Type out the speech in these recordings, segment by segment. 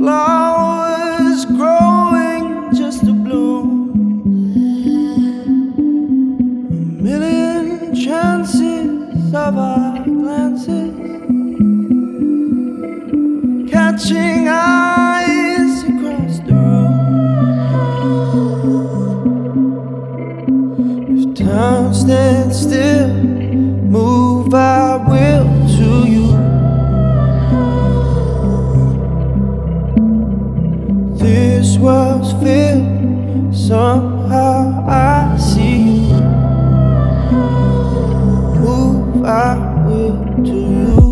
flowers growing just to bloom. A million chances of our glances catching eyes across the room. If time stands still, move our will to you. This world's filled, somehow I see you. Move our will to you.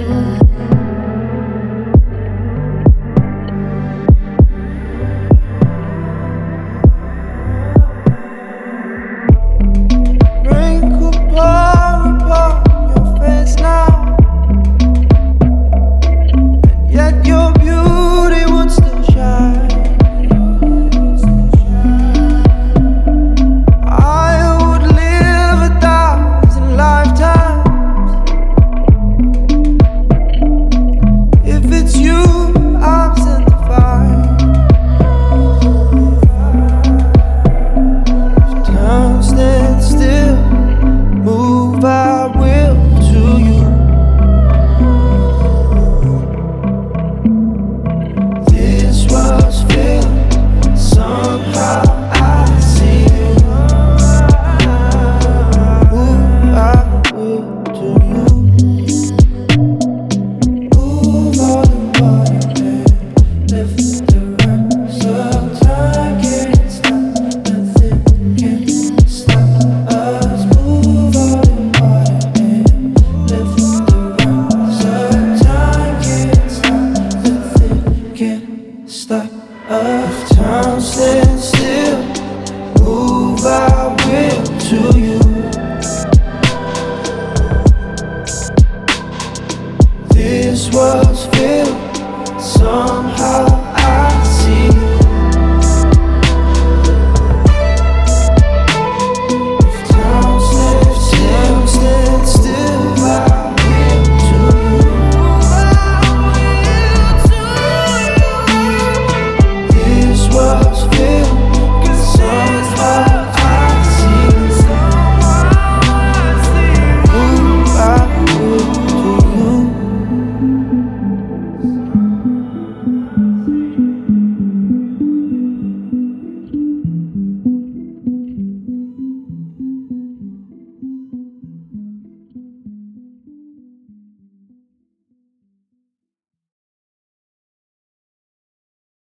Stop of time, stand still, move our will to you. This was filled, somehow